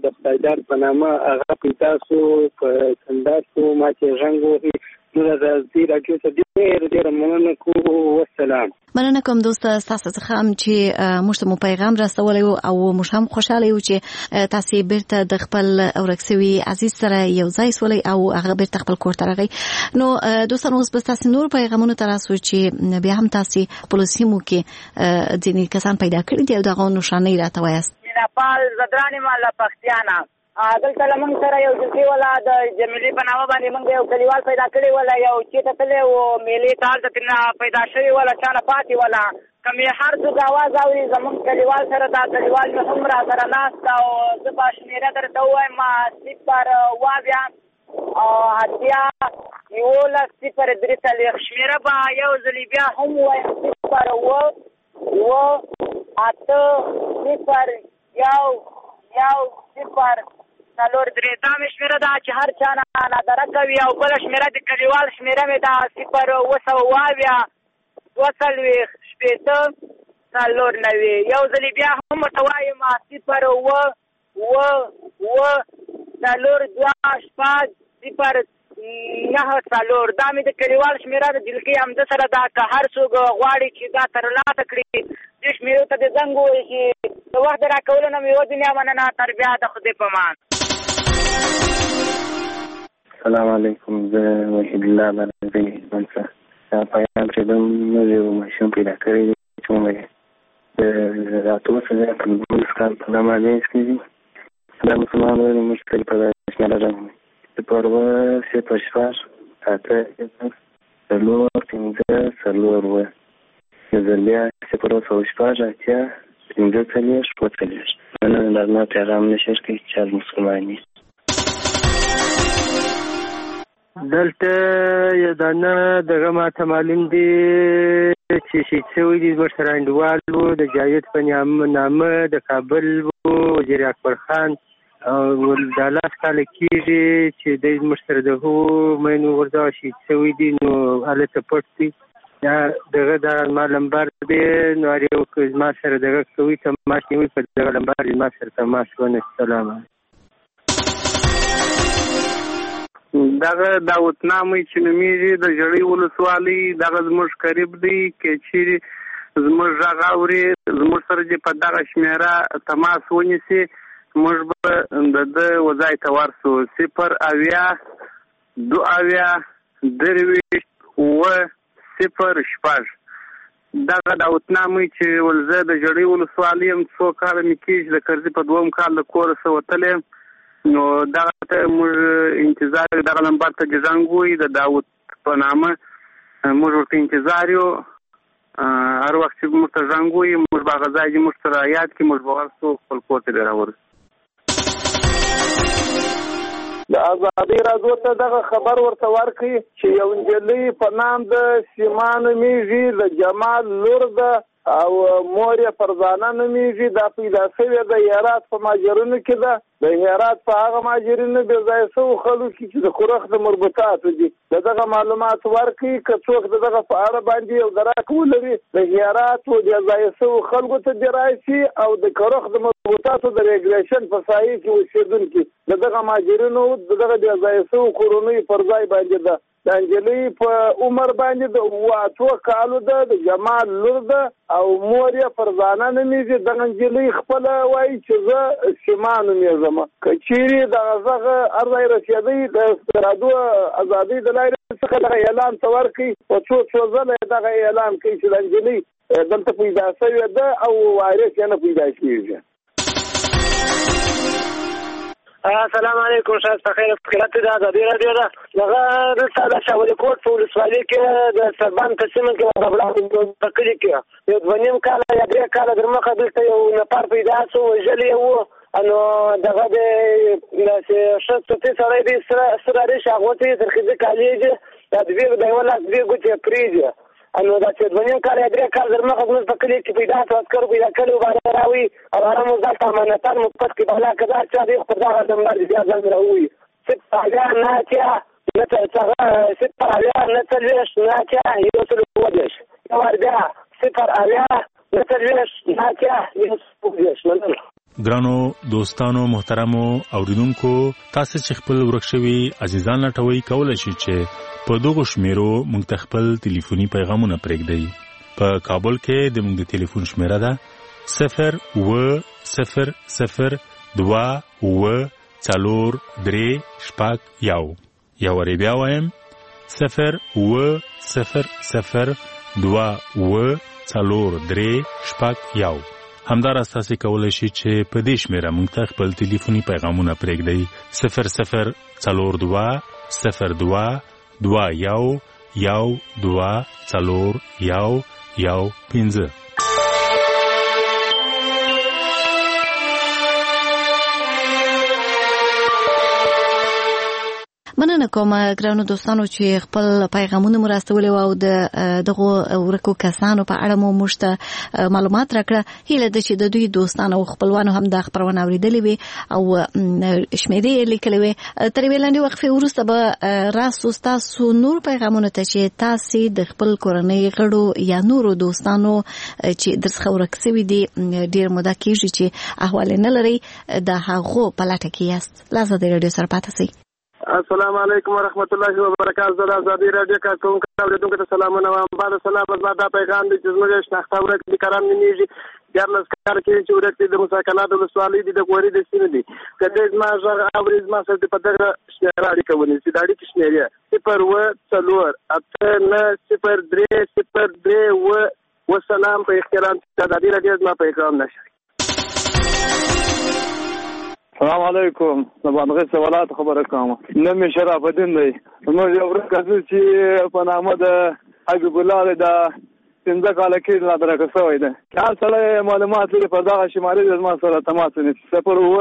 د خدایدار په نامه هغه پیدا شو په کندهار کې ما چې زنګ وهي نو د دې راډیو ته ډېر مننه کوم. والسلام. مننه کوم دوست تاسو څخه چې موږ ته مو پیغام راستولی او موږ هم خوشاله یو چې تاسو بیرته د خپل ورکسوي عزیز سره یو ځای سولئ او هغه بیرته خپل کور ته راغی. نو دوستانو اوس به تاسو نور پیغامونه تراسو چې بیا هم تاسو په سیمو کې ځینې کسان پیدا کړي دي او دغه نشانې راته وایاست. نپال زدرانی مالا پختیانا دلته لمن سره یو جلسي ولا د جمیلي په نامه باندې موږ یو کلیوال پیدا کړی ولا یو چې ته تلې و میلې تال ته پیدا شوی ولا چانه پاتې ولا کمې هر څوک आवाज اوري زموږ کلیوال سره دا کلیوال مې هم را سره ناست او زه به شمېره درته ووایم 0 شمېره به یو ځلې بیا هم ووایم 0 3 دا مې شمېره ده چې هر چا نه نادره کوي او بله شمېره د کلیوال شمېره مې ده 0 یو ځلې بیا هم ورته وایم 0 دا مې د کلیوال شمېره د دلکې همده سره ده که هر څوک غواړي چې دا ترلاسه کړي دې شمېرو ته د زنګ ووهي چې د وخت د راکولو نه مې یوه دنیا مننه تر بیا د خدای په امان. السلام علیکم. زه وحید الله برنځي منصه دا پیغام چې کوم یو ماشوم پیدا کړی دی چې موږ د راتلو سره په موږ کال په نامه کې دا مسلمانانو موږ په شمېره راغلي د پروا سه پښپاش اته څلور پنځه څلور و زلیا سه پروا پښپاش اته پنځه څلور شپږ نن درنه پیغام نشر کې چې مسلمانانی دلته یو دانه دغه ماته معلوم دي چې شهید شوي دي ورسره انډیوالو د جاوید په نامه د کابل وزیر اکبر خان او د لاس کاله کېږي چې د موږ سره د هغو مینو ورځه شهید شوي دي نو هلته پټ دي دغه دا ما لمبر دی نو هر یو زما سره دغه کوي تماس نیوي په دغه لمبر زما سره تماس ونه. السلام علیکم. دغه داوتنامې چې نومیږي د ژړۍ ولسوالۍ دغه زموږ قریب دی که چیرې زموږ غږ اوري زموږ سره چې په دغه شمېره تماس ونیسي موږ به د ده وځای ته ورسو 0 دغه داوتنامې چې ولزه د ژړۍ ولسوالۍ هم څو کاله مې کېږي د کرزي په 2م کال د کوره څه وتلی نو دغه ته موږ انتظار دغه نمبر ته زنګ ووهي د داود په نامه موږ ورته انتظار یو هر وخت چې موږ ته زنګ ووهي موږ به هغه ځای چې موږ سره یاد کړي موږ به ورسو خپل کور ته به راورسو. د ازادۍ راډیو ته دغه خبر ورته ورکړي چې یو نجلۍ په نام د سیما نومیږي د جمال لور ده او مور یې فرزانه نومیږي دا پیدا شوې د هرات په ماجرونو کې ده د هرات په هغه ماجرونو بې ځایه شوو خلکو کې چې د خورخ د مربوطاتو دي دغه معلومات ورکړي که څوک دغه په اړه باندې یو دراک ولري د هرات و بې ځایه شوو خلکو ته دې راشي او د خورخ د مربوطاتو د ریګولیشن په سایه کې اوسېدونکي دغه ماجرونو دغه بې ځایه شوو کورنیو پر ځای باندې ده د انجلۍ په عمر باندې د 8 کالو ده د جمال لور ده او مور یې فرزانه نومیږي دغه انجلۍ خپله وایي چې زه سیما نومیږم که چیرې دغه غږ هر ځای رسېدی د راډیو ازادۍ د لارې څخه دغه اعلان ته ورکړي په څو ځله دغه اعلان کوي چې د انجلۍ دلته پیدا شوې ده او وارث یې نه پیدا کېږي. السلام علیکم شاید بخیر خیرات ده ازادۍ راډیو ده دغه دلته د شاولي کوټ په ولسوالۍ کې د سربان په سیمه کې په کلي کې یو 2.5 کاله یا 3 کاله در مخه دلته یو نفر پیدا شو وژلی و نو دغه د شخصي سړی دی سره ریش هغه ته تر خځې کالیږي دا د یو لاس 2 ګوتې پریږي نو دا چې 2.5 کاله یا 3 کاله در مخه زموږ په کلي کې پیدا شو عسکرو پیدا کړي و باندې راوي او هغه موږ دلته امانتان مو پټ کړي بلا که دا چا دی خو پر دغه نمبر بیا ځان راووي 0 9 ګرانو دوستانو محترمو اوریدونکو تاسو چې خپل ورک شوي عزیزان لټوي کولای شئ چې په دغه شمیرو موږ ته خپل ټلیفوني پیغامونه پرېږدئ. په کابل کې د موږ د ټلیفون شمیره ده 08000243431 یا ور بیا وایم 08000243431 همدار تاسو کولای شئ چې په دې شمیره موږ ته خپل ټلیفوني پیغامونه پرېږدئ 00222212415. مننه کوم ګرانو دوستانو چې خپل پیغامونه مرستولې او دغه ورکو کسانو په اړه مو مشته معلومات راکړه. هیله ده چې د دوی دوستانو او خپلوانو هم د خبرونه اوریدلې وي او شمیرې لیکلې وي. تر ویلاندې وقفې وروسته به راسو تاسو نور پیغامونه ته چې تاسو د خپل کورنۍ غړو یا نورو دوستانو چې درڅخه ورکسوي دي ډیر موده کېږي چې احوال نه لري د هغو په لټه کې یاست. لازم د رادیو سره پاتې شئ. السلام علیکم ورحمۃ اللہ وبرکاتہ. آزادی رادیو کا کوم اوریدونکو ته سلامونه وایم. بعد سلام دا پیغام د جزمه شناخته ورکړي کرام نیږي ګرلس کار کې چې ورکړي د مساکنات د سوالې د غوري د سینې دي کله ما ژغ اورز ما سره په دغه شراړي کوي چې داړي کې شمیریا 0 و سلام په احترام د آزادی رادیو ما پیغام نشه. السلام علیکم. زبانغه سوالات خبره کوم. نوم شرف الدین دی. موږ یو ورکه چې په نامه د حبیب الله د څنګه کال کې لا درکه شوی دی. هر سره معلومات لري په دغه شمالي د ما سره تماس نیسي. 0 و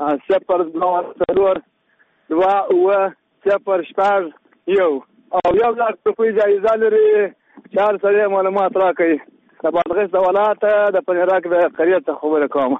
0 او یو لاک په جایزه لري چې هر سره معلومات راکړي. زبانغه سوالات د پنیراک د قریه خبره کوم.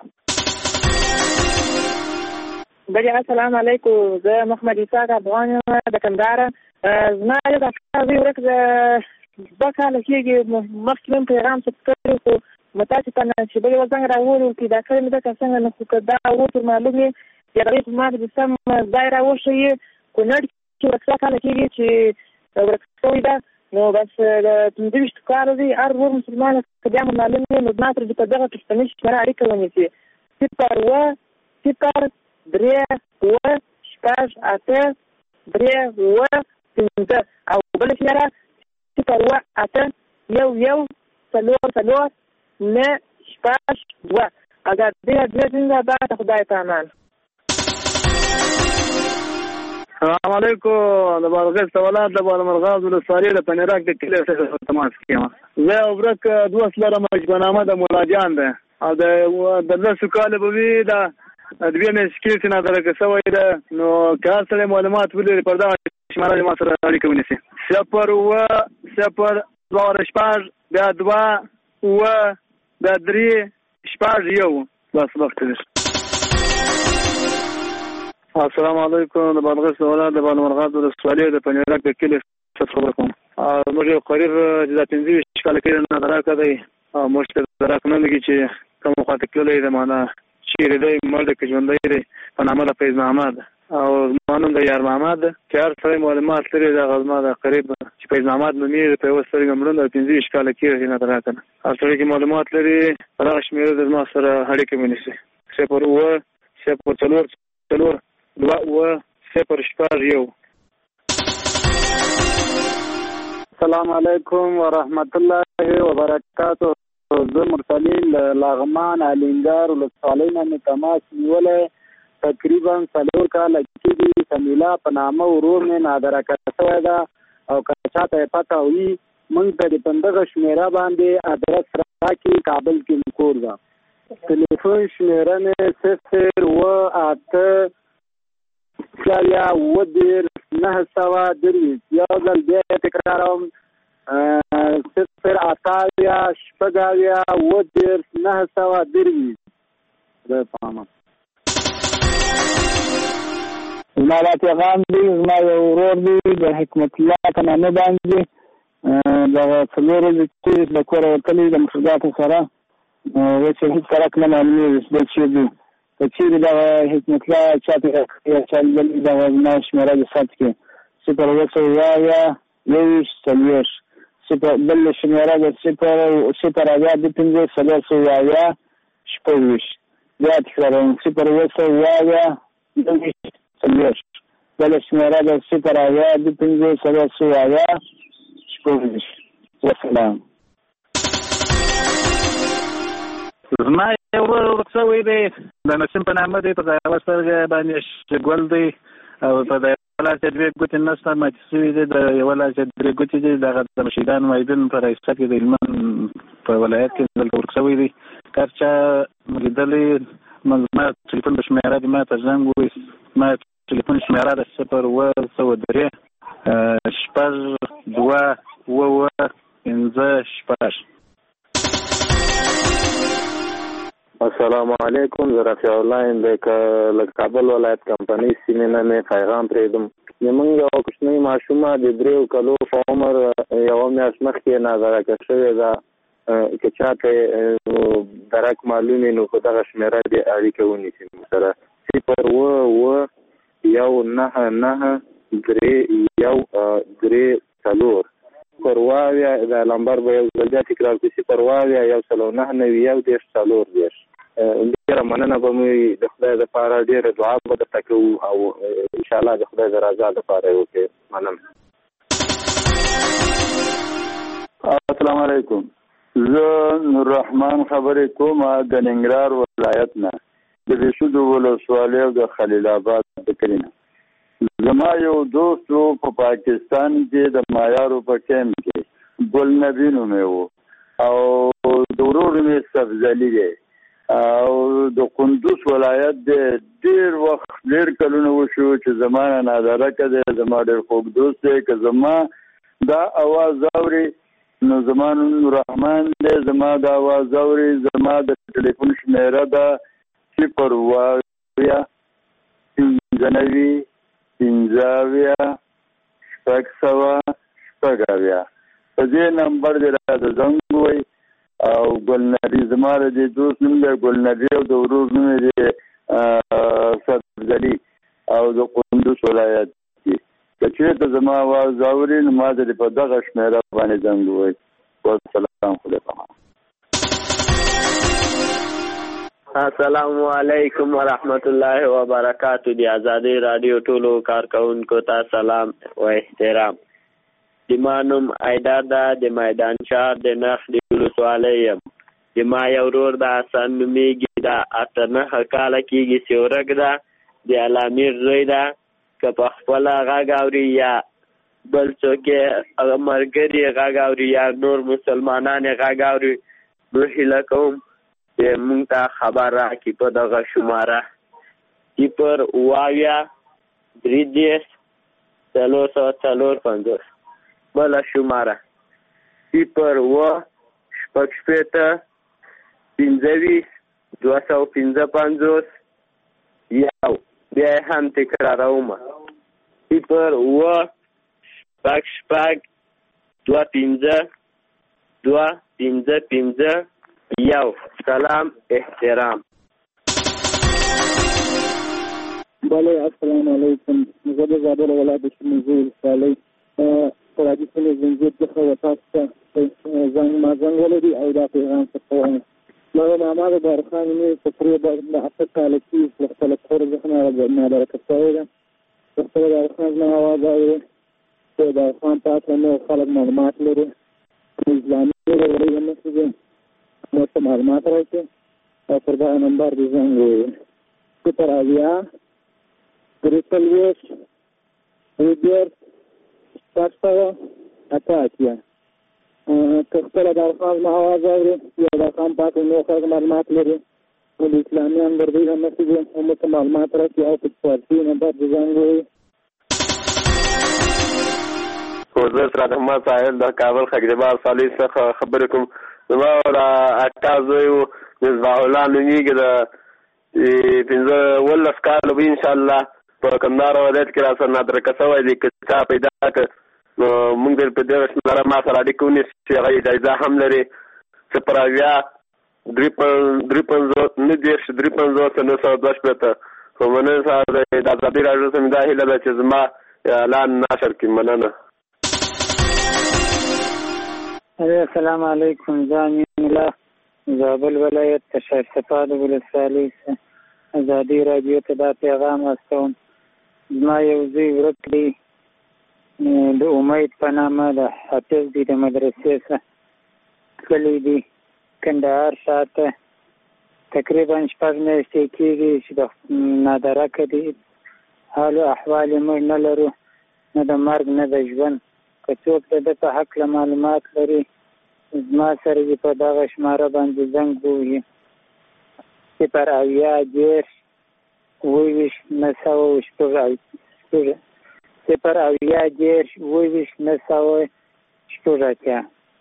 بله السلام علیکم. زه محمد اسحاق افغان د کندهار. زما د افغاني ورک د بکاله کېږي مخکې پیغام څه کړو خو متاسفه نه چې بل وزن راوړو چې دا کړم د څنګه نه خو دا و تر معلومه یا د ما د سم دایره وشي کو نه چې ورکه کاله کېږي چې ورکوي دا نو بس د تندوشت کار دی هر ور مسلمان کډه معلومه نو ما تر دې په دغه تشتنش سره اړیکه ونیسي 0 درې و شپږ اته درې و پنځه او بل شمېره 0 و اته یو څلور نه شپږ دوه. اگر دې څنګه دا خدای په امان. السلام علیکم. د بارغه سوالات د بالمرغاز ولسوالۍ د پنیراک د کلی سره تماس کیما. زه ورک دوه سره مجبنامه د مولاجان ده او د لسو کال به وی دا د بیا مې سکیل نه درکه شوی ده نو کار سره معلومات ولري پر دا شمال ما سره اړیکه ونیسي 0 و 0 بیا 2 و بیا 3 1 بس وخت دی. السلام علیکم. د بلغه سوالات د بالمرغاز ولسوالۍ د پنیراک د کلی څخه خبر کوم. موږ یو قریب د 15 کال کې نه درکه دی او موږ ته درک نه لګي چې کوم خاطر کولای دی معنا چیرې دی مرد کې ژوندۍ دی په نامه د فیض محمد او مانون د یار محمد چې هر څه معلومات لري د غزما د قریب چې فیض محمد نومې په وسره ګمړند 15 کال کې نه دراکنه هر څه کې معلومات لري هغه شمیره د ما سره اړیکه ونیسي 0 و 0 2 و 0 السلام علیکم ورحمت الله وبرکاتہ. زه مرسلین لغمان علینګار ولسوالۍ نه تماس نیولې تقریبا 4 کال کېږي. سمیلا په نامه ورور مې نادرکه شوی ده او که چاته پته وي موږ ته د پندغه شمیره باندې ادرس راکړي. کابل کې کور ده. ټلیفون شمیره مې 0 و 8 یو ځل بیا تکراروم 0 اتاویا شپږاویا ودیر 930 ده پامه. زما دا پیغام دی زما یو ورور دی د حکمت الله په نامه باندې دغه څلور ورځې چې د کور وتلی د مشرګاتو سره چې هېڅ فرق نه معلومېږي بل شی دی که چیرې دغه حکمت الله چا پیدا کړي یا چا لیدلي دغه زما شمېره دې ثبت کړي 0 بل شمېره ده 0 بیا تکراروم 0 بل شمېره ده 0 وسلام. زما یو ورک شوی دی د نسیم په نامه دی په یوه سترګه باندې ګل دی او په د یوه لاس یې 2 ګوتې نشته ماتې شوي دي د یوه لاس یې 2 ګوتې دي دغه د مشیدان مایدون په رایسته کې د هلمند په ولایت کې دلته ورک شوی دی که هر چا لیدلی زما تلیفون په شمېره دي ما ته زنګ ووایي زما تلیفون شمېره ده 0 السلام علیکم. زه رفیع الله یم د کابل ولایت کمپنۍ سیمې نه مې پیغام پرېږدم. زموږ یو کوچنۍ ماشومه د 3 کالو په عمر یوه میاشت مخکې نادرکه شوې ده. که چاته درک معلوم وي نو په دغه شمېره دې اړیکه ونیسي موږ سره 0 پرواویا د لمبر به یو ځل بیا تکرار کړي 0 ډېره مننه به مې د خدای دپاره ډېره دعا به درته کوو او انشاءالله د خدای د رضا دپاره یې وکړې. مننه. السلام علیکم. زه نوررحمان خبرې کوم د ننګرهار ولایت نه د بېشودو ولسوالۍ او د خلیل آباد د کلي نه. زما یو دوست و په پاکستان کې د مایارو په کیمپ کې ګل نبي نومې و او د ورور مې سبزلي دی او د کندوز ولایت دی. ډېر وخت ډېر کلونه وشو چې زما نه نادرکه دی زما ډېر خوږ دوست دی. که زما دا اواز اوري نو زما نوم رحمان دی. زما دا اواز اوري زما د ټلیفون شمېره ده 0 په دې نمبر دې راته زنګ ووایي او ګل نبي زما د دې دوست نوم دی ګل نبي او د ورور نوم یې دی سبزلي او د کندوز ولایت کې. که چېرته زما اواز اوري نو ما ته په دغه شمېره باندې زنګ ووایي. والسلام علیکم. السلام علیکم ورحمت الله وبرکاتہ. دی آزادی رادیو ټولو کارکونکو ته سلام و احترام. زما نوم ایدار ده د میدان شهر د نخ د ولسوالۍ یم. زما یو ورور د حسن نومیږي د 8 کاله کېږي چې ورک ده د علامیر زوی ده. که په خپله غږ اوري یا بل څوک یې ملګري یې غږ اوري یا نور مسلمانان یې غږ اوري نو هیله کوم چې مونږ ته خبر راکړي په دغه شماره 0 بله شماره 0 بیا هم تکراروم 0 سلام احترام. بله السلام علیکم. زه د زابل ولایت شموزو ولسوالۍ فرادي سیمې زنځیر څخه تاسو ته زنګ ولري او دا پیغام څه کوم. دغه معما د بارخان مې تقریبا د 8 کاله کې خپل کور څخه نادرکه شوې ده. خپل بارخان زما اواز اوري چې د خان تاسو نو خلک معلومات لري اسلامي لري هم څه نو معلومات راځي او پر دا نمبر دې زنګ وي 0 اتاکیا که خپل د خان ما اواز اوري یا د خان پاتې نو خلک معلومات لري او د اسلامي نمبر دې هم څه هم معلومات راځي او په پارتي نمبر دې زنګ وي. زه سره محمد ساحل د کابل خګریبار صالح څخه خبرې کوم. زما د اکا زوی و مصباح الله نومیږي د 15 کاله به انشاءالله په کندهار ولایت کې را سره نادرکه شوی دی. که چا پیدا کړ نو موږ په دغه شمېره ما سره اړیکه ونیسي چې هغه اجازه هم لري 0 په مننه سره د ازادي راډیو څخه دا هیله ده چې زما اعلان نشر کړي. مننه. السلام علیکم. زه الله زابل ولایت شیخ صفاد ولسوالۍ ازادي راډیو ته دا پیغام واستوم. زما یو زوی ورک دی د امید په نامه د حافظ دی د مدرسې څخه تللی دی کندهار شاته تقریبا 6 میاشتې کېږي چې د نادرکه دی. حال او احوال یې موږ نه لرو، نه د مرګ نه د ژوند. که څوک د ده په هکله معلومات لري زما سره یې په دغه شماره باندې زنګ ووهي 080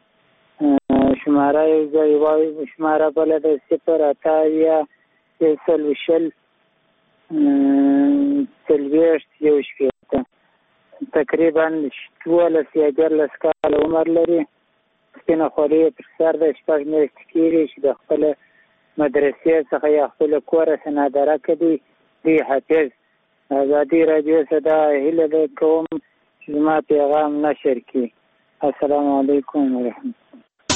شماره یو ځای وایي، شماره بله د 080 تقریبا 12 کاله عمر لري. سپینه خولۍ یې پر سر ده. 6 میاشتې کېږي چې د خپله مدرسې څخه یا خپله کوره څخه نادرکه دی حافظ. ازادي راډیو څخه دا هیله ده کوم چې زما پیغام نشر کړي. السلام علیکم ورحمت الله.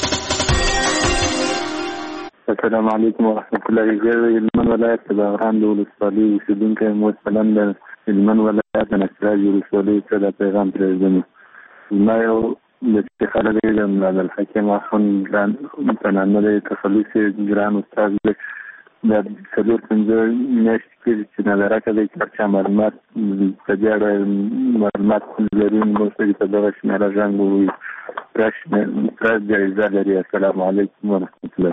السلام علیکم ورحمت الله. زه هلمند ولایت د بغران د ولسوالۍ اوسېدونکی یم. مثلا د هلمند ولایت د نصرات ولسوالۍ څخه دا پیغام پرېږدم. زما یو د خلک دی د عبدالحکیم اخوند ګران په نامه دی تخلص یې ګران استاد دی. دا 4-5 میاشتې کېږي چې نادرکه دی. هر چا معلومات په دې اړه معلومات لري موږ ته په دغه شمېره زنګ ووهي. پراس جایزه لري. السلام علیکم ورحمت الله.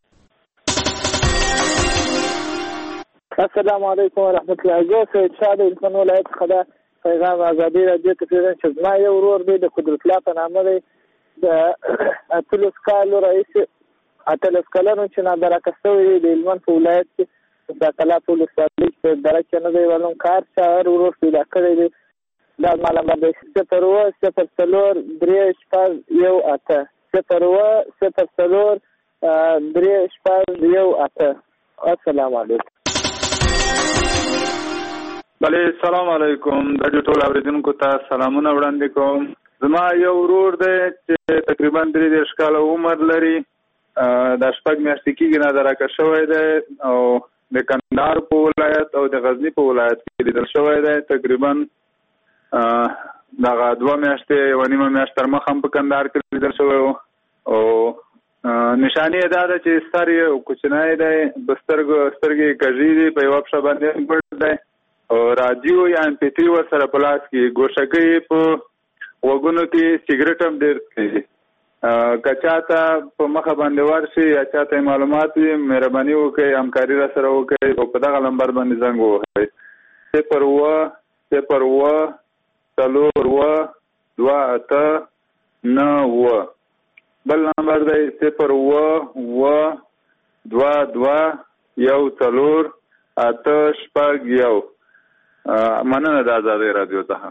السلام علیکم ورحمت الله. زه سید شاه د هلمند ولایت څخه دا پیغام ازادي راډیو ته پرېږدم چې زما یو ورور دی د قدرت الله په نامه دی د 18 کالو راهیسې 18 کلنو چې نادرکه شوی دی د هلمند په ولایت کې ساقلا په ولسوالۍ کې درکه نه دی ولم کار شاعر ورور پیدا کړی دی. دا زما نمبر دی 0-0-4-3-0-3-4-3-18. السلام علیکم. بله سلام علیکم. د ټول اوریدونکو ته سلامونه وړاندې کوم. زما یو ورور دی چې تقریبا 3 کاله عمر لري. د 6 میاشتې کېږي نادرکه شوی دی او د کندهار په ولایت او د غزني په ولایت کې لیدل شوی دی. تقریبا دغه 2 میاشتې 1.5 میاشت تر مخه هم په کندهار کې لیدل شوی و. او نشانې یې دا ده چې سر یې کوچنی دی، سترګې کږې دي، په یوه پښه باندې ګړ دی او رادیو یا امپیتري ورسره په لاس کې، ګوشکۍ په غوږونو کې، سګرټ هم ډېر څښي. که چاته په مخه باندې ورشي یا چاته معلومات وي مهرباني وکړئ همکاري را سره وکړئ او په دغه نمبر باندې زنګ ووهئ 0-0-0-2-8-9. بل نمبر دی 0-2-2-4-8-6. مننه د ازادۍ راډیو څخه.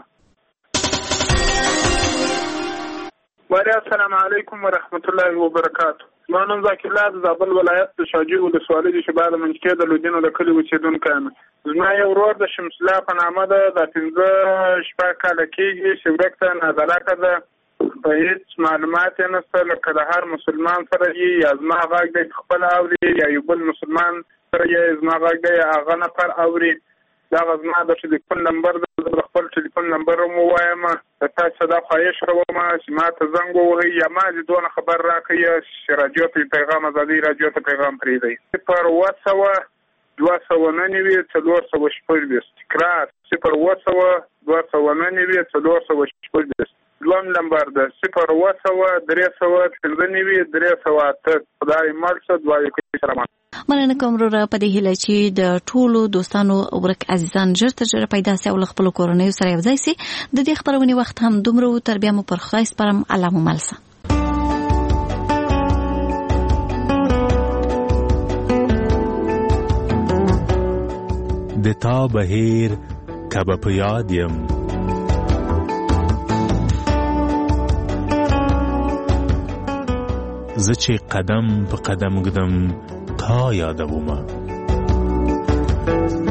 السلام علیکم ورحمت الله وبرکاتو. زما نوم ذاکر الله د زابل ولایت د شاجوی ولسوالۍ د شبا د منځکۍ د لودینو د کلي اوسېدونکی یم. زما یو ورور د شمس الله په نامه ده. د 15 کاله کېږي چې ورک ته نادرکه ده. په هېڅ معلومات یې نشته، لکه د هر مسلمان سره یې یا زما غږ دی خپله اوري یا یو بل مسلمان سره یې زما غږ دی هغه نفر اوري. دغه زما د ټلیفون نمبر ده. زه د خپل ټلیفون نمبر هم ووایم. د تاسو دا خواهش کوم چې ما ته زنګ ووهئ یا ما دې دونه خبر راکړئ چې راډیو ته پیغام ازادۍ راډیو ته پیغام پرېږدئ. 0-2-4-4-4-4. تکرار 0-2-4-4-4-4. دوم نمبر ده 0-2-3-3-8. خدای مل شه. دعا کوي. سلام. مننه کوم وروره په دې هیله چې د ټولو دوستانو ورک عزیزان ژر تر ژره پیدا سي او له خپلو کورنیو سره یو ځای سي. د دې خپرونې وخت هم دومره و. تر بیا مو پر خدای سپارم. الله مو مل شه. د تا بهیر کبه په یاد یم زه چې قدم په قدم ګدم تا یادومه